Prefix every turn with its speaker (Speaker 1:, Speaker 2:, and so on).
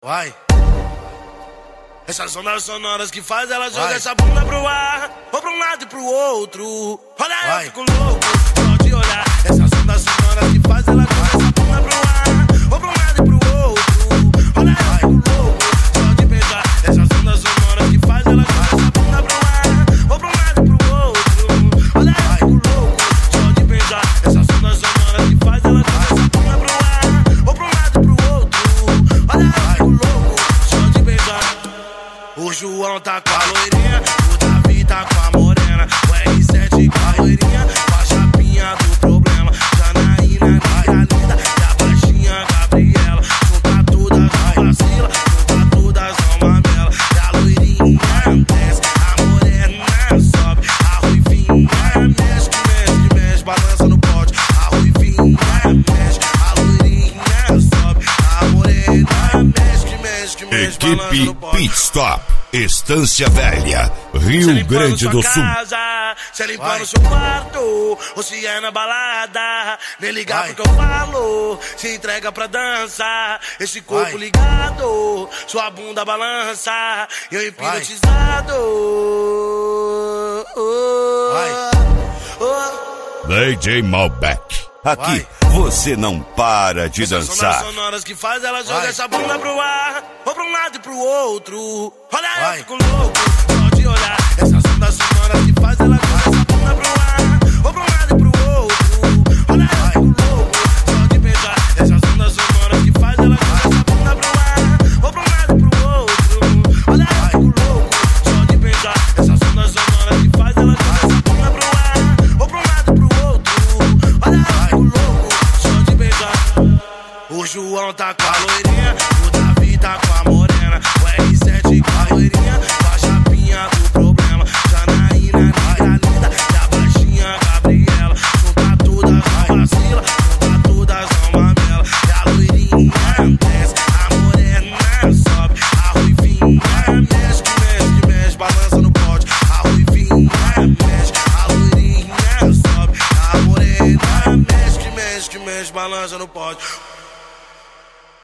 Speaker 1: Vai. Essas ondas sonoras que faz ela joga essa bunda pro ar, ou pra um lado e pro outro. Olha, eu fico louco só de olhar. Essas ondas sonoras que faz ela joga essa bunda pro ar, ou pra um lado e pro outro. Olha, eu fico louco só de pensar. Essas ondas sonoras que faz ela joga essa bunda pro ar, ou pra um lado e pro outro. Olha, eu fico louco só de pensar. Essas ondas sonoras que faz ela joga essa bunda pro ar, ou pra um lado e pro outro. Olha, eu fico louco só de pensar. O João tá com a loirinha, o Davi tá com a morena, o R7 com a loirinha, com a chapinha do problema. Janaína, nega linda, e a baixinha Gabriela. Junta todas, não vacila, junta todas, não mamela. E a loirinha desce, a morena sobe, a ruivinha mexe, que mexe, balança no pote. A ruivinha mexe, a loirinha sobe, a morena mexe, que mexe, balança no pote.
Speaker 2: Pit Stop, Estância Velha, Rio Grande do Sul.
Speaker 1: Se é limpar no seu quarto, ou se é na balada, nem ligar pro que eu falo, se entrega pra dança. Esse corpo ligado, sua bunda balança, eu hipnotizado.
Speaker 2: DJ Malbec, aqui você não para de dançar.
Speaker 1: Essas sonoras que faz ela joga essa bunda pro ar, ou pra um lado e pro outro. Olha, eu fico louco só de olhar. Essas ondas sonoras que faz ela joga essa bunda pro ar, ou pra um lado e pro outro. Olha, eu fico louco só de pensar. Essas ondas sonoras que faz ela joga essa bunda pro ar, ou pra um lado e pro outro. Olha, eu fico louco só de pensar. Essas ondas sonoras que faz ela joga essa bunda pro ar, ou pra um lado e pro outro. Olha, eu fico louco só de pensar. O João tá com a loirinha, o Davi tá com a morena, o R7 com a loirinha, com a chapinha do problema. Janaína, nega linda, e a baixinha Gabriela. Junta todas, não vacila, junta todas, não mamela. E a loirinha desce, a morena sobe, a ruivinha mexe, que mexe, balança no pote. A ruivinha mexe, a loirinha sobe, a morena mexe, que mexe, balança no pote.